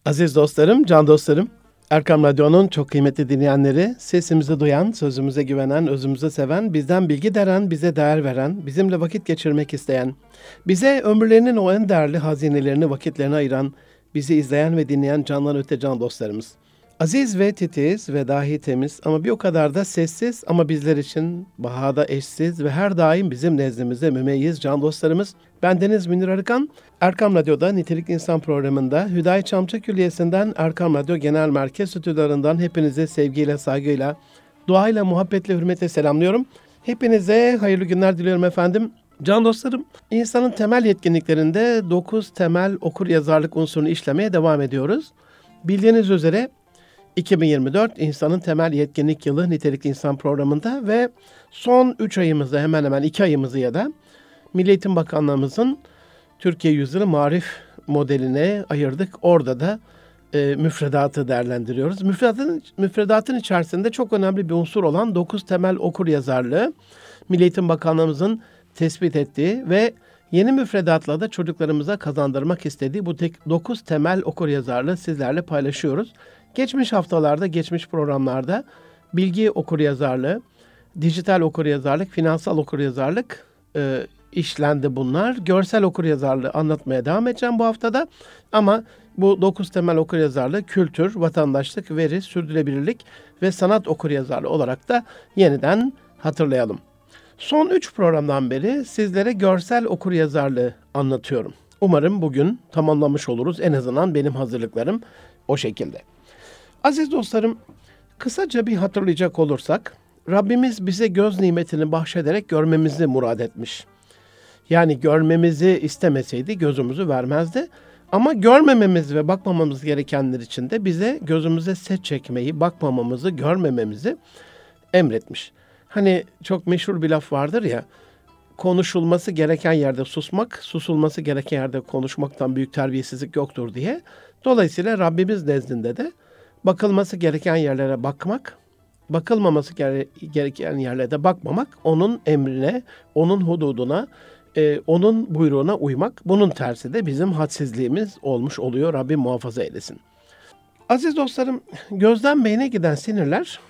Aziz dostlarım, can dostlarım, Erkam Radyo'nun çok kıymetli dinleyenleri, sesimizi duyan, sözümüze güvenen, özümüzü seven, bizden bilgi deren, bize değer veren, bizimle vakit geçirmek isteyen, bize ömürlerinin o en değerli hazinelerini, vakitlerini ayıran, bizi izleyen ve dinleyen candan öte can dostlarımız. Aziz ve titiz ve dahi temiz ama bir o kadar da sessiz ama bizler için bahada eşsiz ve her daim bizim nezdimizde mümeyyiz can dostlarımız. Bendeniz Münir Arıkan, Erkam Radyo'da Nitelikli İnsan programında Hüdayi Çamçı Külliyesi'nden Erkam Radyo Genel Merkez Stüdyolarından hepinize sevgiyle, saygıyla, duayla, muhabbetle, hürmetle selamlıyorum. Hepinize hayırlı günler diliyorum efendim. Can dostlarım, insanın temel yetkinliklerinde 9 temel okuryazarlık unsurunu işlemeye devam ediyoruz. Bildiğiniz üzere 2024 insanın temel yetkinlik yılı Nitelikli İnsan programında ve son 3 ayımızda hemen hemen 2 ayımızı ya da Milli Eğitim Bakanlığımızın Türkiye Yüzyılı Marif modeline ayırdık. Orada da müfredatı değerlendiriyoruz. Müfredatın içerisinde çok önemli bir unsur olan 9 temel okuryazarlığı Milli Eğitim Bakanlığımızın tespit ettiği ve yeni müfredatla da çocuklarımıza kazandırmak istediği bu 9 temel okuryazarlığı sizlerle paylaşıyoruz. Geçmiş haftalarda, geçmiş programlarda bilgi okuryazarlığı, dijital okuryazarlık, finansal okuryazarlık işlendi bunlar. Görsel okuryazarlığı anlatmaya devam edeceğim bu haftada. Ama bu 9 temel okuryazarlığı kültür, vatandaşlık, veri, sürdürülebilirlik ve sanat okuryazarlığı olarak da yeniden hatırlayalım. Son 3 programdan beri sizlere görsel okuryazarlığı anlatıyorum. Umarım bugün tamamlamış oluruz. En azından benim hazırlıklarım o şekilde. Aziz dostlarım, kısaca bir hatırlayacak olursak, Rabbimiz bize göz nimetini bahşederek görmemizi murad etmiş. Yani görmemizi istemeseydi gözümüzü vermezdi. Ama görmememiz ve bakmamamız gerekenler için de bize gözümüze set çekmeyi, bakmamamızı, görmememizi emretmiş. Hani çok meşhur bir laf vardır ya, konuşulması gereken yerde susmak, susulması gereken yerde konuşmaktan büyük terbiyesizlik yoktur diye. Dolayısıyla Rabbimiz nezdinde de bakılması gereken yerlere bakmak, bakılmaması gereken yerlere de bakmamak, onun emrine, onun hududuna, onun buyruğuna uymak. Bunun tersi de bizim hadsizliğimiz olmuş oluyor. Rabbim muhafaza eylesin. Aziz dostlarım, gözden beyne giden sinirler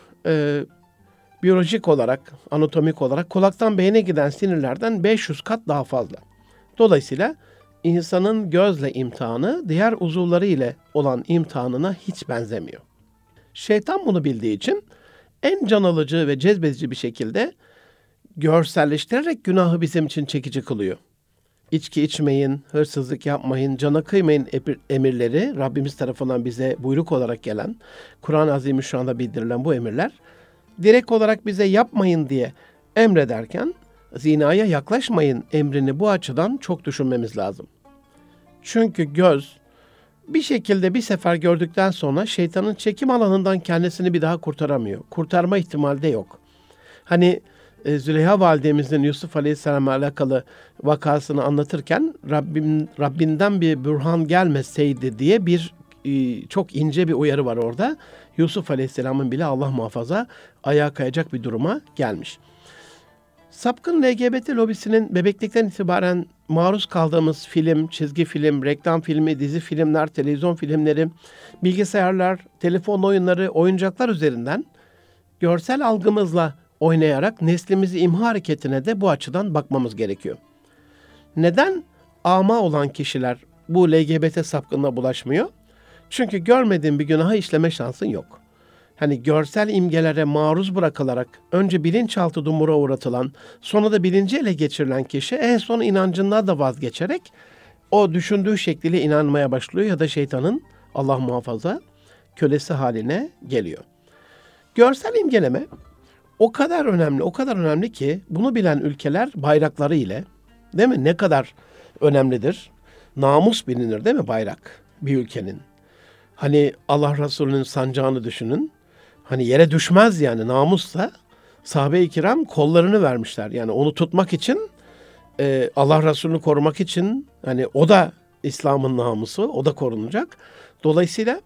biyolojik olarak, anatomik olarak kulaktan beyne giden sinirlerden 500 kat daha fazla. Dolayısıyla insanın gözle imtihanı diğer uzuvları ile olan imtihanına hiç benzemiyor. Şeytan bunu bildiği için en can alıcı ve cezbedici bir şekilde görselleştirerek günahı bizim için çekici kılıyor. İçki içmeyin, hırsızlık yapmayın, cana kıymayın emirleri Rabbimiz tarafından bize buyruk olarak gelen, Kur'an-ı Azimüşşan'da bildirilen bu emirler direkt olarak bize yapmayın diye emrederken zinaya yaklaşmayın emrini bu açıdan çok düşünmemiz lazım. Çünkü göz bir şekilde bir sefer gördükten sonra şeytanın çekim alanından kendisini bir daha kurtaramıyor. Kurtarma ihtimali de yok. Züleyha validemizin Yusuf Aleyhisselam'la alakalı vakasını anlatırken Rabbinden bir bürhan gelmeseydi diye bir çok ince bir uyarı var orada. Yusuf Aleyhisselam'ın bile Allah muhafaza ayağa kayacak bir duruma gelmiş. Sapkın LGBT lobisinin bebeklikten itibaren maruz kaldığımız film, çizgi film, reklam filmi, dizi filmler, televizyon filmleri, bilgisayarlar, telefon oyunları, oyuncaklar üzerinden görsel algımızla oynayarak neslimizi imha hareketine de bu açıdan bakmamız gerekiyor. Neden ama olan kişiler bu LGBT sapkınlığa bulaşmıyor? Çünkü görmediğin bir günahı işleme şansın yok. Görsel imgelere maruz bırakılarak önce bilinçaltı dumura uğratılan, sonra da bilinci ele geçirilen kişi en son inancından da vazgeçerek o düşündüğü şekliyle inanmaya başlıyor ya da şeytanın Allah muhafaza kölesi haline geliyor. Görsel imgeleme o kadar önemli ki bunu bilen ülkeler bayrakları ile, değil mi? Ne kadar önemlidir? Namus bilinir değil mi bayrak bir ülkenin? Allah Resulü'nün sancağını düşünün. Yere düşmez yani namusla sahabe-i kiram kollarını vermişler. Yani onu tutmak için Allah Resulü'nü korumak için o da İslam'ın namusu, o da korunacak. Dolayısıyla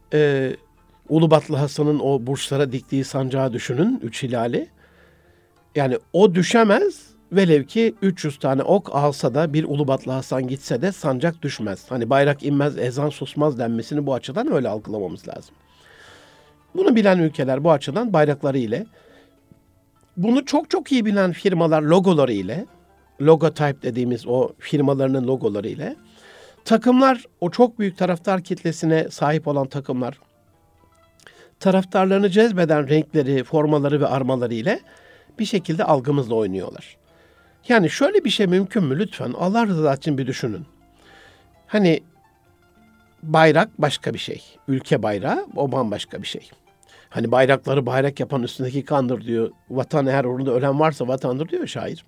Ulubatlı Hasan'ın o burçlara diktiği sancağı düşünün, 3 hilali. Yani o düşemez velev ki 300 tane ok alsa da bir Ulubatlı Hasan gitse de sancak düşmez. Hani bayrak inmez, ezan susmaz denmesini bu açıdan öyle algılamamız lazım. Bunu bilen ülkeler bu açıdan bayrakları ile, bunu çok çok iyi bilen firmalar logoları ile, logotype dediğimiz o firmalarının logoları ile, takımlar, o çok büyük taraftar kitlesine sahip olan takımlar, taraftarlarını cezbeden renkleri, formaları ve armaları ile bir şekilde algımızla oynuyorlar. Yani şöyle bir şey mümkün mü lütfen? Allah rızası için bir düşünün. Hani bayrak başka bir şey. Ülke bayrağı o bambaşka bir şey. Hani bayrakları bayrak yapan üstündeki kandır diyor. Vatan eğer orada ölen varsa vatandır diyor şair.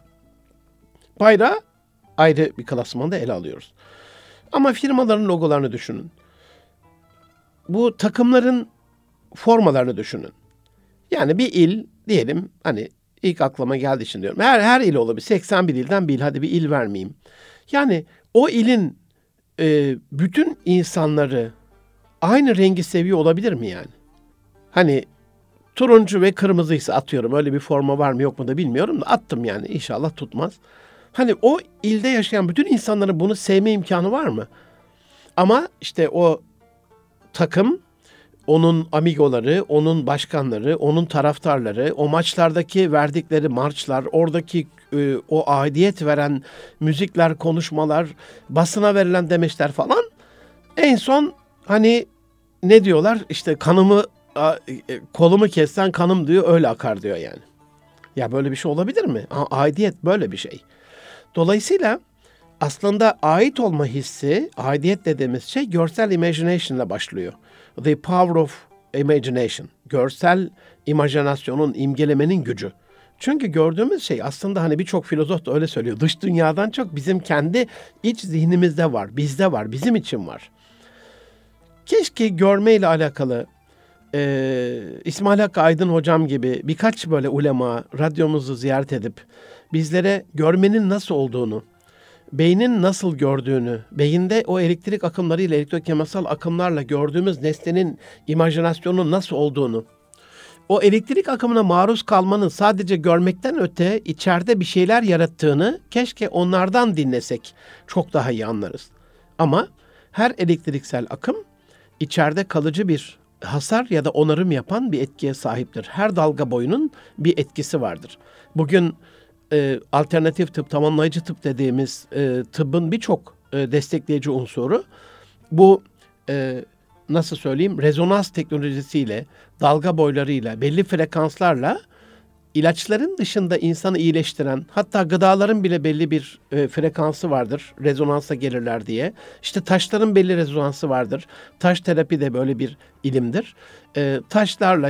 Bayrağı ayrı bir klasmanda ele alıyoruz. Ama firmaların logolarını düşünün. Bu takımların formalarını düşünün. Yani bir il diyelim, hani ilk aklıma geldiği için diyorum. Her il olabilir. 81 ilden bir il. Hadi bir il vermeyeyim. Yani o ilin bütün insanları aynı rengi seviyor olabilir mi yani? Hani turuncu ve kırmızıysa atıyorum. Öyle bir forma var mı yok mu da bilmiyorum da attım yani. İnşallah tutmaz. Hani o ilde yaşayan bütün insanların bunu sevme imkanı var mı? Ama işte o takım, onun amigoları, onun başkanları, onun taraftarları, o maçlardaki verdikleri marşlar, oradaki o aidiyet veren müzikler, konuşmalar, basına verilen demeçler falan. En son hani ne diyorlar? İşte kolumu kessen kanım diyor, öyle akar diyor yani. Ya böyle bir şey olabilir mi? Aidiyet böyle bir şey. Dolayısıyla aslında ait olma hissi, aidiyet dediğimiz şey görsel imagination ile başlıyor. The power of imagination. Görsel imajinasyonun, imgelemenin gücü. Çünkü gördüğümüz şey aslında hani birçok filozof da öyle söylüyor. Dış dünyadan çok bizim kendi iç zihnimizde var, bizde var, bizim için var. Keşke görmeyle alakalı İsmail Hakkı Aydın hocam gibi birkaç böyle ulema radyomuzu ziyaret edip bizlere görmenin nasıl olduğunu, beynin nasıl gördüğünü, beyinde o elektrik akımlarıyla, elektrokimyasal akımlarla gördüğümüz nesnenin imajinasyonunun nasıl olduğunu, o elektrik akımına maruz kalmanın sadece görmekten öte içeride bir şeyler yarattığını keşke onlardan dinlesek çok daha iyi anlarız. Ama her elektriksel akım içeride kalıcı bir hasar ya da onarım yapan bir etkiye sahiptir. Her dalga boyunun bir etkisi vardır. Bugün alternatif tıp, tamamlayıcı tıp dediğimiz tıbbın birçok destekleyici unsuru bu nasıl söyleyeyim, rezonans teknolojisiyle, dalga boylarıyla, belli frekanslarla ilaçların dışında insanı iyileştiren, hatta gıdaların bile belli bir frekansı vardır, rezonansa gelirler diye. İşte taşların belli rezonansı vardır. Taş terapi de böyle bir ilimdir. Taşlarla,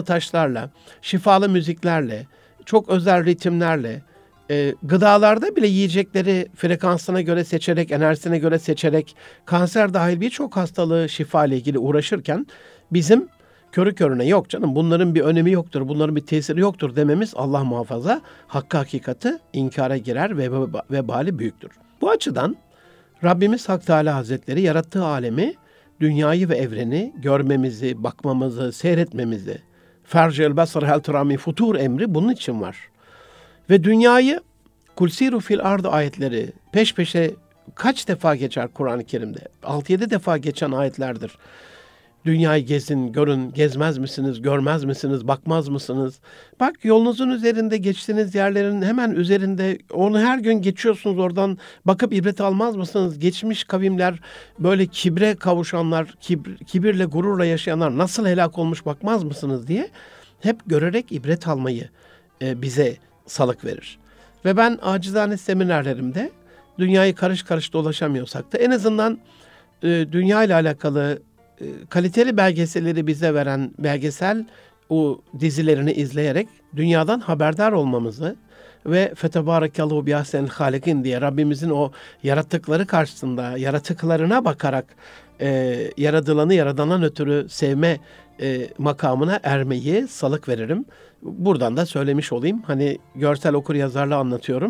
şifalı müziklerle, çok özel ritimlerle, gıdalarda bile yiyecekleri frekansına göre seçerek, enerjisine göre seçerek, kanser dahil birçok hastalığı şifa ile ilgili uğraşırken bizim körü körüne yok canım bunların bir önemi yoktur, bunların bir tesiri yoktur dememiz Allah muhafaza hakkı hakikati inkara girer ve vebali büyüktür. Bu açıdan Rabbimiz Hak Teâlâ Hazretleri yarattığı alemi, dünyayı ve evreni görmemizi, bakmamızı, seyretmemizi, fercel basar hel turami futur emri bunun için var. Ve dünyayı kulsiru fil ardı ayetleri peş peşe kaç defa geçer Kur'an-ı Kerim'de? 6-7 defa geçen ayetlerdir. Dünyayı gezin, görün, gezmez misiniz, görmez misiniz, bakmaz mısınız? Bak yolunuzun üzerinde geçtiğiniz yerlerin hemen üzerinde, onu her gün geçiyorsunuz oradan, bakıp ibret almaz mısınız? Geçmiş kavimler, böyle kibre kavuşanlar, kibirle, gururla yaşayanlar nasıl helak olmuş bakmaz mısınız diye hep görerek ibret almayı bize salık verir. Ve ben acizane seminerlerimde dünyayı karış karış dolaşamıyorsak da en azından dünya ile alakalı kaliteli belgeselleri bize veren belgesel o dizilerini izleyerek dünyadan haberdar olmamızı ve fetebârekallahu biahsenil hâlikin diye Rabbimizin o yarattıkları karşısında yaratıklarına bakarak yaradılanı yaradandan ötürü sevme makamına ermeyi salık veririm. Buradan da söylemiş olayım. Hani görsel okur yazarla anlatıyorum.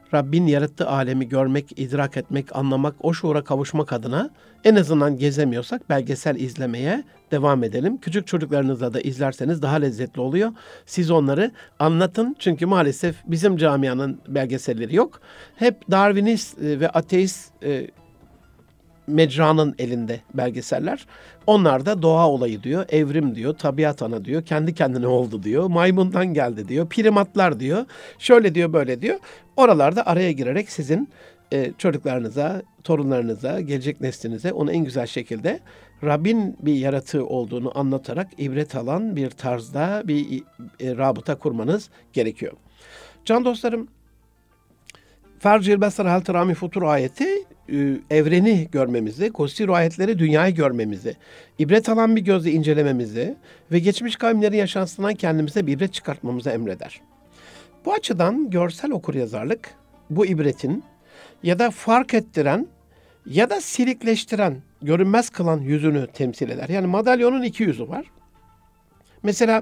Rabbin yarattığı alemi görmek, idrak etmek, anlamak, o şuura kavuşmak adına en azından gezemiyorsak belgesel izlemeye devam edelim. Küçük çocuklarınızla da izlerseniz daha lezzetli oluyor. Siz onları anlatın çünkü maalesef bizim camianın belgeselleri yok. Hep Darwinist ve ateist mecranın elinde belgeseller. Onlar da doğa olayı diyor, evrim diyor, tabiat ana diyor, kendi kendine oldu diyor, maymundan geldi diyor, primatlar diyor, şöyle diyor, böyle diyor. Oralarda araya girerek sizin çocuklarınıza, torunlarınıza, gelecek neslinize onu en güzel şekilde Rabbin bir yaratığı olduğunu anlatarak ibret alan bir tarzda bir rabıta kurmanız gerekiyor. Can dostlarım, Fercil Besar Hel Terami Futur ayeti evreni görmemizi, Kudsi ayetleri dünyayı görmemizi, ibret alan bir gözle incelememizi ve geçmiş kavimlerin yaşantısından kendimize bir ibret çıkartmamızı emreder. Bu açıdan görsel okuryazarlık bu ibretin ya da fark ettiren ya da silikleştiren, görünmez kılan yüzünü temsil eder. Yani madalyonun iki yüzü var. Mesela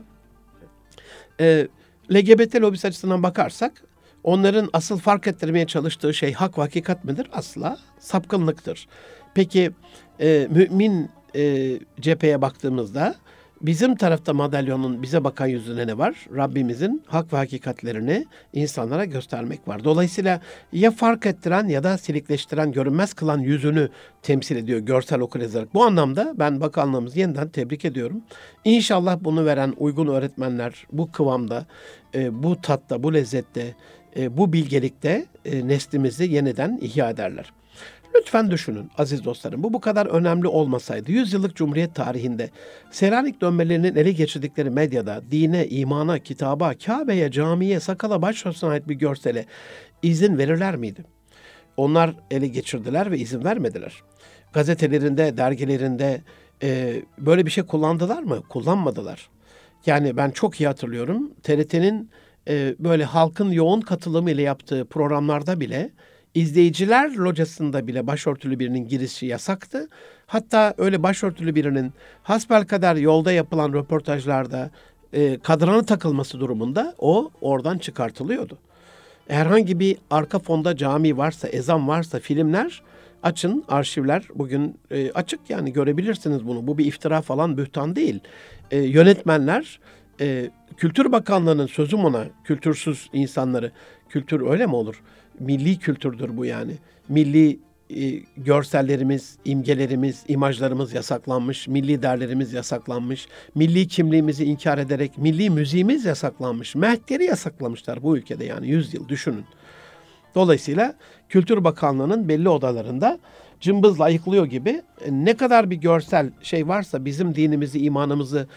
LGBT lobisi açısından bakarsak onların asıl fark ettirmeye çalıştığı şey hak ve hakikat midir? Asla sapkınlıktır. Peki mümin cepheye baktığımızda bizim tarafta madalyonun bize bakan yüzünde ne var? Rabbimizin hak ve hakikatlerini insanlara göstermek var. Dolayısıyla ya fark ettiren ya da silikleştiren, görünmez kılan yüzünü temsil ediyor görsel okuryazarlık. Bu anlamda ben bakanlığımızı yeniden tebrik ediyorum. İnşallah bunu veren uygun öğretmenler bu kıvamda, bu tatta, bu lezzette, bu bilgelikte neslimizi yeniden ihya ederler. Lütfen düşünün aziz dostlarım, bu kadar önemli olmasaydı 100 yıllık Cumhuriyet tarihinde Selanik dönmelerinin ele geçirdikleri medyada dine, imana, kitaba, Kabe'ye, camiye, sakala, başörtüsüne ait bir görsele izin verirler miydi? Onlar ele geçirdiler ve izin vermediler. Gazetelerinde, dergilerinde böyle bir şey kullandılar mı? Kullanmadılar. Yani ben çok iyi hatırlıyorum, TRT'nin böyle halkın yoğun katılımı ile yaptığı programlarda bile izleyiciler locasında bile başörtülü birinin girişi yasaktı. Hatta öyle başörtülü birinin hasbelkader yolda yapılan röportajlarda kadranı takılması durumunda o oradan çıkartılıyordu. Herhangi bir arka fonda cami varsa, ezan varsa, filmler açın, arşivler bugün açık, yani görebilirsiniz bunu. Bu bir iftira falan, bühtan değil. Yönetmenler, Kültür Bakanlığı'nın sözüm ona, kültürsüz insanları, kültür öyle mi olur? Milli kültürdür bu yani. Milli görsellerimiz, imgelerimiz, imajlarımız yasaklanmış, milli değerlerimiz yasaklanmış, milli kimliğimizi inkar ederek milli müziğimiz yasaklanmış. Mehderi yasaklamışlar bu ülkede, yani 100 yıl düşünün. Dolayısıyla Kültür Bakanlığı'nın belli odalarında cımbızla ayıklıyor gibi ne kadar bir görsel şey varsa bizim dinimizi, imanımızı,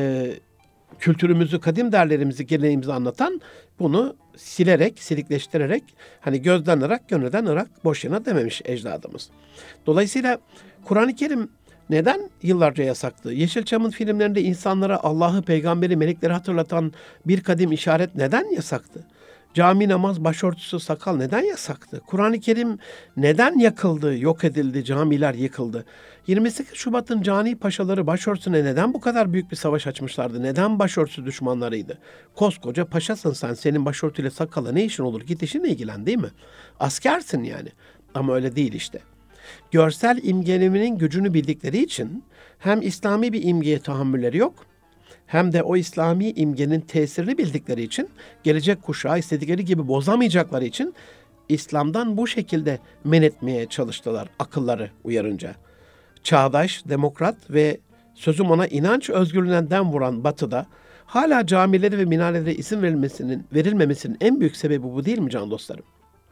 kültürümüzü, kadim değerlerimizi, geleneğimizi anlatan bunu silerek, silikleştirerek, hani gözden ırak, gönülden ırak, boşuna dememiş ecdadımız. Dolayısıyla Kur'an-ı Kerim neden yıllarca yasaktı? Yeşilçam'ın filmlerinde insanlara Allah'ı, peygamberi, melekleri hatırlatan bir kadim işaret neden yasaktı? Cami, namaz, başörtüsü, sakal neden yasaktı? Kur'an-ı Kerim neden yakıldı, yok edildi, camiler yıkıldı? 28 Şubat'ın cani paşaları başörtüsüne neden bu kadar büyük bir savaş açmışlardı? Neden başörtüsü düşmanlarıydı? Koskoca paşasın sen, senin başörtüyle sakala ne işin olur? Git işinle ilgilen, değil mi? Askersin yani. Ama öyle değil işte. Görsel imgeleminin gücünü bildikleri için hem İslami bir imgeye tahammülleri yok, hem de o İslami imgenin tesirini bildikleri için gelecek kuşağı istedikleri gibi bozamayacakları için İslam'dan bu şekilde men etmeye çalıştılar akılları uyarınca. Çağdaş, demokrat ve sözüm ona inanç özgürlüğünden dem vuran Batı'da hala camileri ve minarelere izin verilmemesinin en büyük sebebi bu değil mi can dostlarım?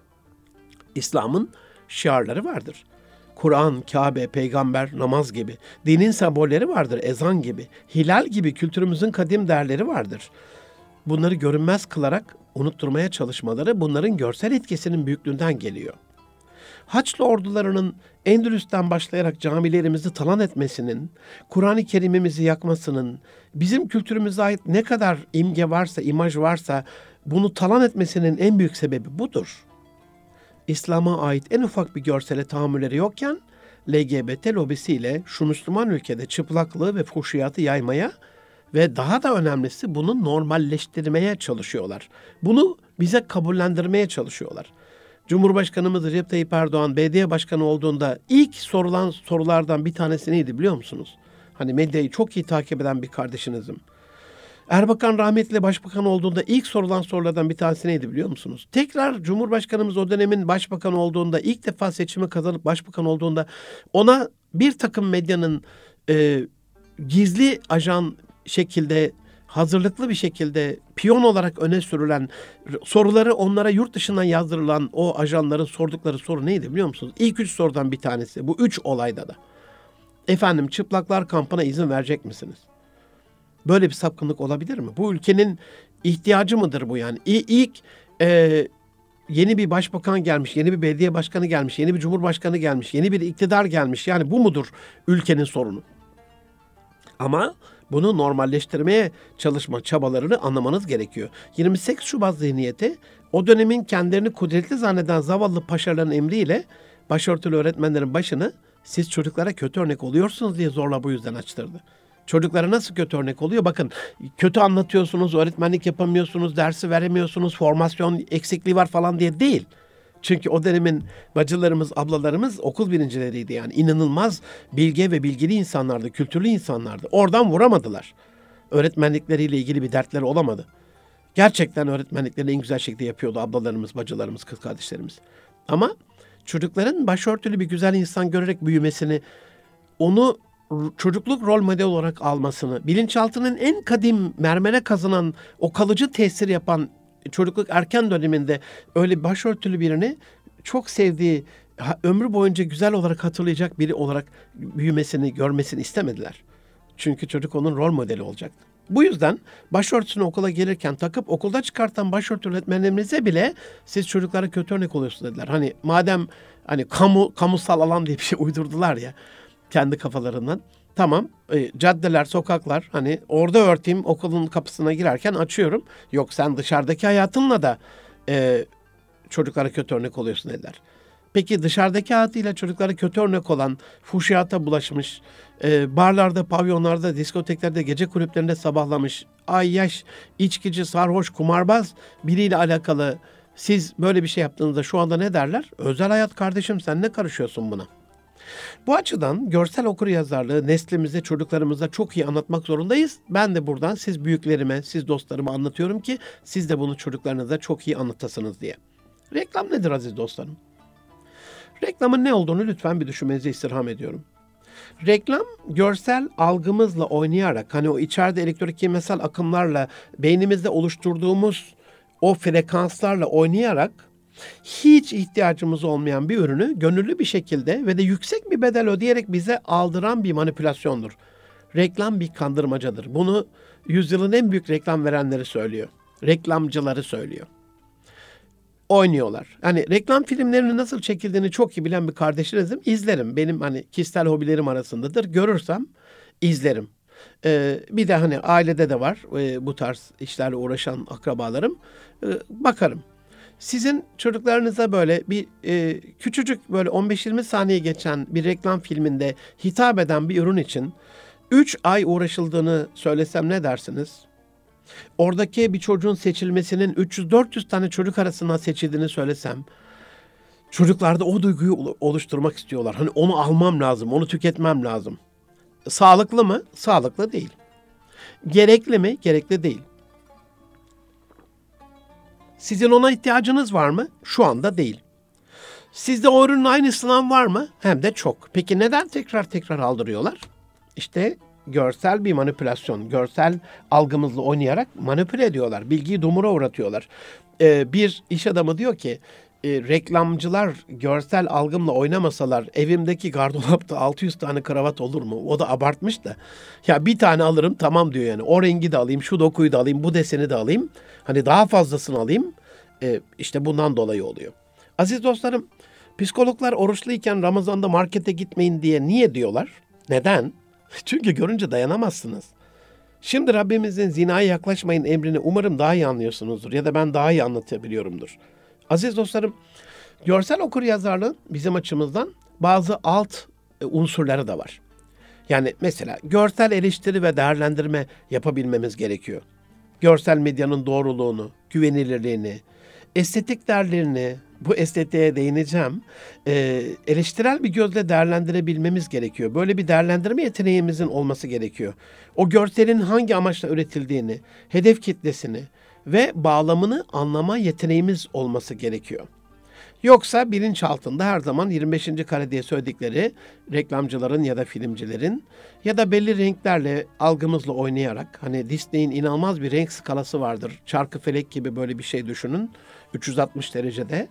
İslam'ın şiarları vardır. Kur'an, Kabe, peygamber, namaz gibi. Dinin sembolleri vardır, ezan gibi. Hilal gibi kültürümüzün kadim değerleri vardır. Bunları görünmez kılarak unutturmaya çalışmaları bunların görsel etkisinin büyüklüğünden geliyor. Haçlı ordularının Endülüs'ten başlayarak camilerimizi talan etmesinin, Kur'an-ı Kerim'imizi yakmasının, bizim kültürümüze ait ne kadar imge varsa, imaj varsa bunu talan etmesinin en büyük sebebi budur. İslam'a ait en ufak bir görsele tahammülleri yokken LGBT lobisiyle şu Müslüman ülkede çıplaklığı ve fuhşiyatı yaymaya ve daha da önemlisi bunu normalleştirmeye çalışıyorlar. Bunu bize kabullendirmeye çalışıyorlar. Cumhurbaşkanımız Recep Tayyip Erdoğan belediye başkanı olduğunda ilk sorulan sorulardan bir tanesi neydi biliyor musunuz? Hani medyayı çok iyi takip eden bir kardeşinizim. Erbakan rahmetli başbakan olduğunda ilk sorulan sorulardan bir tanesi neydi biliyor musunuz? Tekrar Cumhurbaşkanımız o dönemin başbakan olduğunda, ilk defa seçimi kazanıp başbakan olduğunda ona bir takım medyanın gizli ajan şekilde, hazırlıklı bir şekilde piyon olarak öne sürülen soruları onlara yurt dışından yazdırılan o ajanların sordukları soru neydi biliyor musunuz? İlk 3 sorudan bir tanesi. Bu 3 olayda da. Efendim çıplaklar kampına izin verecek misiniz? Böyle bir sapkınlık olabilir mi? Bu ülkenin ihtiyacı mıdır bu yani? İlk yeni bir başbakan gelmiş, yeni bir belediye başkanı gelmiş, yeni bir cumhurbaşkanı gelmiş, yeni bir iktidar gelmiş. Yani bu mudur ülkenin sorunu? Ama bunu normalleştirmeye çalışma çabalarını anlamanız gerekiyor. 28 Şubat zihniyeti o dönemin kendilerini kudretli zanneden zavallı paşaların emriyle başörtülü öğretmenlerin başını siz çocuklara kötü örnek oluyorsunuz diye zorla bu yüzden açtırdı. Çocuklara nasıl kötü örnek oluyor? Bakın kötü anlatıyorsunuz, öğretmenlik yapamıyorsunuz, dersi veremiyorsunuz, formasyon eksikliği var falan diye değil. Çünkü o dönemin bacılarımız, ablalarımız okul birincileriydi yani. İnanılmaz bilge ve bilgili insanlardı, kültürlü insanlardı. Oradan vuramadılar. Öğretmenlikleriyle ilgili bir dertleri olamadı. Gerçekten öğretmenliklerini en güzel şekilde yapıyordu ablalarımız, bacılarımız, kız kardeşlerimiz. Ama çocukların başörtülü bir güzel insan görerek büyümesini, onu çocukluk rol model olarak almasını, bilinçaltının en kadim mermere kazınan, o kalıcı tesir yapan çocukluk erken döneminde öyle başörtülü birini çok sevdiği, ömrü boyunca güzel olarak hatırlayacak biri olarak büyümesini, görmesini istemediler. Çünkü çocuk onun rol modeli olacaktı. Bu yüzden başörtüsünü okula gelirken takıp okulda çıkartan başörtülü öğretmenlerimize bile siz çocuklara kötü örnek oluyorsunuz dediler. Hani madem hani kamusal alan diye bir şey uydurdular ya kendi kafalarından. Tamam caddeler, sokaklar hani orada örteyim okulun kapısına girerken açıyorum. Yok sen dışarıdaki hayatınla da çocuklara kötü örnek oluyorsun dediler. Peki dışarıdaki hayatıyla çocuklara kötü örnek olan, fuhşiyata bulaşmış, barlarda, pavyonlarda, diskoteklerde, gece kulüplerinde sabahlamış, ayyaş, içkici, sarhoş, kumarbaz biriyle alakalı siz böyle bir şey yaptığınızda şu anda ne derler? Özel hayat kardeşim sen ne karışıyorsun buna? Bu açıdan görsel okuryazarlığı neslimize, çocuklarımıza çok iyi anlatmak zorundayız. Ben de buradan siz büyüklerime, siz dostlarıma anlatıyorum ki siz de bunu çocuklarınıza çok iyi anlatasınız diye. Reklam nedir aziz dostlarım? Reklamın ne olduğunu lütfen bir düşünmenizi istirham ediyorum. Reklam, görsel algımızla oynayarak, hani o içeride elektrik kimyasal akımlarla, beynimizde oluşturduğumuz o frekanslarla oynayarak, hiç ihtiyacımız olmayan bir ürünü gönüllü bir şekilde ve de yüksek bir bedel ödeyerek bize aldıran bir manipülasyondur. Reklam bir kandırmacadır. Bunu yüzyılın en büyük reklam verenleri söylüyor. Reklamcıları söylüyor. Oynuyorlar. Hani reklam filmlerinin nasıl çekildiğini çok iyi bilen bir kardeşinizim. İzlerim. Benim hani kişisel hobilerim arasındadır. Görürsem izlerim. Bir de hani ailede de var bu tarz işlerle uğraşan akrabalarım. Bakarım. Sizin çocuklarınıza böyle bir küçücük böyle 15-20 saniye geçen bir reklam filminde hitap eden bir ürün için 3 ay uğraşıldığını söylesem ne dersiniz? Oradaki bir çocuğun seçilmesinin 300-400 tane çocuk arasından seçildiğini söylesem, çocuklarda o duyguyu oluşturmak istiyorlar. Hani onu almam lazım, onu tüketmem lazım. Sağlıklı mı? Sağlıklı değil. Gerekli mi? Gerekli değil. Sizin ona ihtiyacınız var mı? Şu anda değil. Sizde o ürünün aynısından var mı? Hem de çok. Peki neden tekrar aldırıyorlar? İşte görsel bir manipülasyon, görsel algımızla oynayarak manipüle ediyorlar. Bilgiyi dumura uğratıyorlar. Bir iş adamı diyor ki, reklamcılar görsel algımla oynamasalar evimdeki gardıropta 600 tane kravat olur mu? O da abartmış da. Ya bir tane alırım tamam diyor yani. O rengi de alayım, şu dokuyu da alayım, bu deseni de alayım. Hani daha fazlasını alayım. İşte bundan dolayı oluyor. Aziz dostlarım, psikologlar oruçluyken Ramazan'da markete gitmeyin diye niye diyorlar? Neden? Çünkü görünce dayanamazsınız. Şimdi Rabbimizin zinaya yaklaşmayın emrini umarım daha iyi anlıyorsunuzdur ya da ben daha iyi anlatabiliyorumdur. Aziz dostlarım, görsel okuryazarlığın bizim açımızdan bazı alt unsurları da var. Yani mesela görsel eleştiri ve değerlendirme yapabilmemiz gerekiyor. Görsel medyanın doğruluğunu, güvenilirliğini, estetik değerlerini, bu estetiğe değineceğim, eleştirel bir gözle değerlendirebilmemiz gerekiyor. Böyle bir değerlendirme yeteneğimizin olması gerekiyor. O görselin hangi amaçla üretildiğini, hedef kitlesini ve bağlamını anlama yeteneğimiz olması gerekiyor. Yoksa bilinçaltında her zaman 25. kare diye söyledikleri reklamcıların ya da filmcilerin ya da belli renklerle, algımızla oynayarak, hani Disney'in inanılmaz bir renk skalası vardır. Çarkıfelek gibi böyle bir şey düşünün. 360 derecede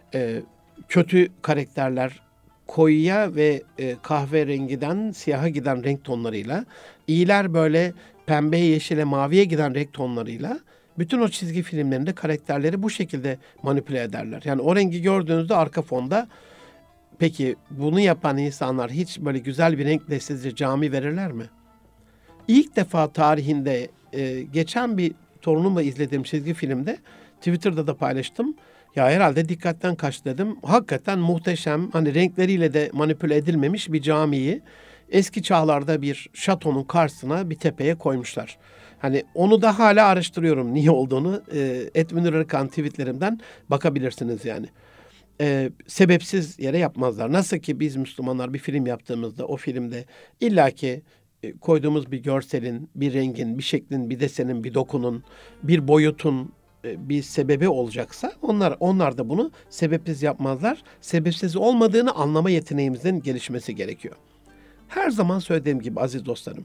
kötü karakterler koyuya ve kahverengiden siyaha giden renk tonlarıyla, iyiler böyle pembeye, yeşile, maviye giden renk tonlarıyla, bütün o çizgi filmlerinde karakterleri bu şekilde manipüle ederler. Yani o rengi gördüğünüzde arka fonda, peki bunu yapan insanlar hiç böyle güzel bir renkle sizce cami verirler mi? İlk defa tarihinde geçen bir torunumla izlediğim çizgi filmde, Twitter'da da paylaştım. Ya herhalde dikkatten kaçtı dedim. Hakikaten muhteşem, hani renkleriyle de manipüle edilmemiş bir camiyi eski çağlarda bir şatonun karşısına, bir tepeye koymuşlar. Hani onu da hala araştırıyorum niye olduğunu. Edmünir Arıkan tweetlerimden bakabilirsiniz yani. Sebepsiz yere yapmazlar. Nasıl ki biz Müslümanlar bir film yaptığımızda o filmde illaki koyduğumuz bir görselin, bir rengin, bir şeklin, bir desenin, bir dokunun, bir boyutun bir sebebi olacaksa onlar da bunu sebepsiz yapmazlar. Sebepsiz olmadığını anlama yeteneğimizin gelişmesi gerekiyor. Her zaman söylediğim gibi aziz dostlarım,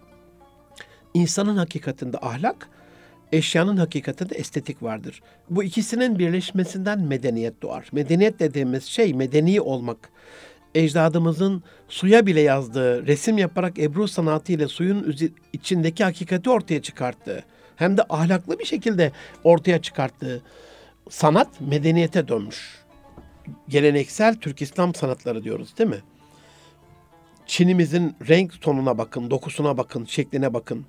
insanın hakikatinde ahlak, eşyanın hakikatinde estetik vardır. Bu ikisinin birleşmesinden medeniyet doğar. Medeniyet dediğimiz şey medeni olmak. Ecdadımızın suya bile yazdığı, resim yaparak Ebru sanatıyla suyun içindeki hakikati ortaya çıkarttığı, hem de ahlaklı bir şekilde ortaya çıkarttığı sanat medeniyete dönmüş. Geleneksel Türk İslam sanatları diyoruz, değil mi? Çinimizin renk tonuna bakın, dokusuna bakın, şekline bakın.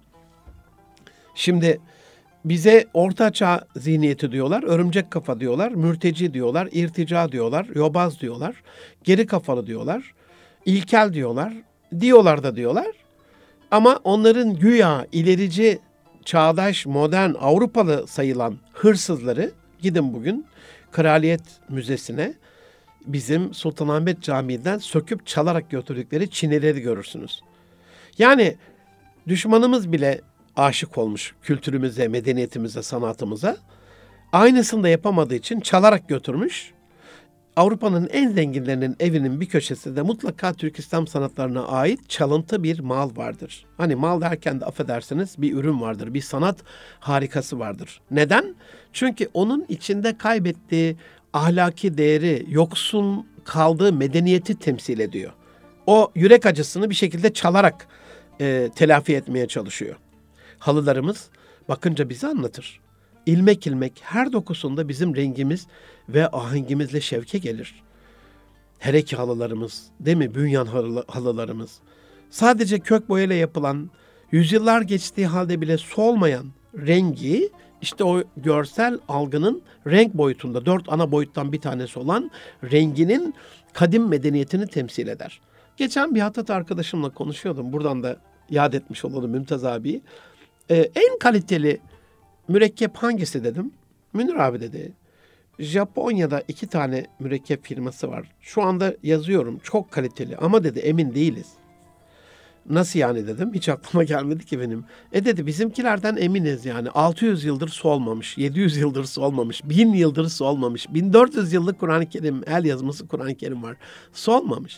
Şimdi bize ortaçağ zihniyeti diyorlar, örümcek kafa diyorlar, mürteci diyorlar, irtica diyorlar, yobaz diyorlar, geri kafalı diyorlar, ilkel diyorlar, diyorlar. Ama onların güya ilerici, çağdaş, modern, Avrupalı sayılan hırsızları gidin bugün Kraliyet Müzesi'ne, bizim Sultanahmet Camii'nden söküp çalarak götürdükleri Çinileri görürsünüz. Yani düşmanımız bile aşık olmuş kültürümüze, medeniyetimize, sanatımıza. Aynısını da yapamadığı için çalarak götürmüş. Avrupa'nın en zenginlerinin evinin bir köşesinde mutlaka Türk İslam sanatlarına ait çalıntı bir mal vardır. Hani mal derken de affedersiniz bir ürün vardır, bir sanat harikası vardır. Neden? Çünkü onun içinde kaybettiği ahlaki değeri, yoksun kaldığı medeniyeti temsil ediyor. O yürek acısını bir şekilde çalarak telafi etmeye çalışıyor. Halılarımız bakınca bizi anlatır. İlmek ilmek her dokusunda bizim rengimiz ve ahengimizle şevke gelir. Her iki halılarımız, değil mi? Bünyan halılarımız. Sadece kök boyayla yapılan, yüzyıllar geçtiği halde bile solmayan rengi, işte o görsel algının renk boyutunda, 4 ana boyuttan bir tanesi olan renginin kadim medeniyetini temsil eder. Geçen bir Hattat arkadaşımla konuşuyordum. Buradan da yad etmiş olalım Mümtaz abi. En kaliteli mürekkep hangisi dedim. Münir abi dedi, Japonya'da 2 tane mürekkep firması var. Şu anda yazıyorum, çok kaliteli ama dedi emin değiliz. Nasıl yani dedim, hiç aklıma gelmedi ki benim. Dedi bizimkilerden eminiz yani, 600 yıldır solmamış, 700 yıldır solmamış, 1000 yıldır solmamış, 1400 yıllık Kur'an-ı Kerim, el yazması Kur'an-ı Kerim var, solmamış.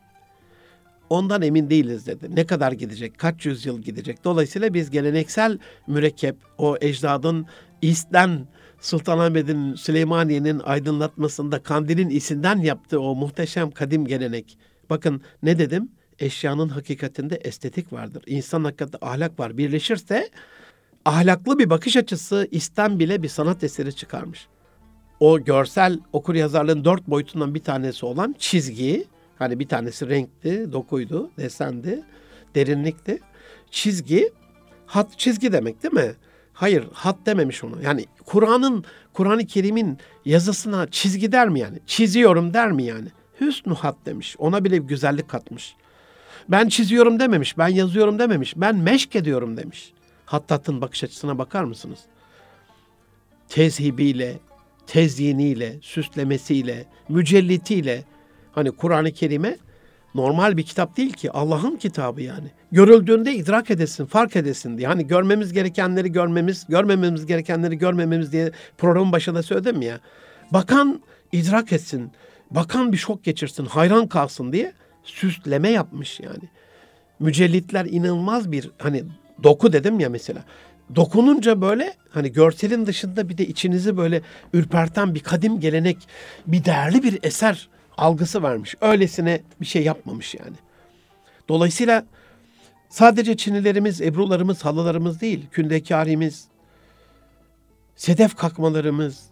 Ondan emin değiliz dedi. Ne kadar gidecek, kaç yüzyıl gidecek. Dolayısıyla biz geleneksel mürekkep, o ecdadın isten, Sultanahmet'in, Süleymaniye'nin aydınlatmasında kandilin isinden yaptığı o muhteşem kadim gelenek. Bakın ne dedim? Eşyanın hakikatinde estetik vardır. İnsan hakikatinde ahlak var. Birleşirse ahlaklı bir bakış açısı isten bile bir sanat eseri çıkarmış. O görsel okuryazarlığın 4 boyutundan bir tanesi olan çizgi, hani bir tanesi renkti, dokuydu, desendi, derinlikti. Çizgi, hat çizgi demek değil mi? Hayır, hat dememiş onu. Yani Kur'an-ı Kerim'in yazısına çizgi der mi yani? Çiziyorum der mi yani? Hüsnü hat demiş. Ona bile bir güzellik katmış. Ben çiziyorum dememiş, ben yazıyorum dememiş. Ben meşk ediyorum demiş. Hattat'ın bakış açısına bakar mısınız? Tezhibiyle, tezyiniyle, süslemesiyle, mücellitiyle, hani Kur'an-ı Kerim'e normal bir kitap değil ki, Allah'ın kitabı yani. Görüldüğünde idrak edesin, fark edesin diye. Hani görmemiz gerekenleri görmemiz, görmememiz gerekenleri görmememiz diye programın başında söyledim ya. Bakan idrak etsin, bakan bir şok geçirsin, hayran kalsın diye süsleme yapmış yani. Mücellitler inanılmaz bir, hani doku dedim ya mesela. Dokununca böyle hani görselin dışında bir de içinizi böyle ürperten bir kadim gelenek, bir değerli bir eser algısı vermiş. Öylesine bir şey yapmamış yani. Dolayısıyla sadece çinilerimiz, ebrularımız, halılarımız değil, kündekarimiz, sedef kakmalarımız,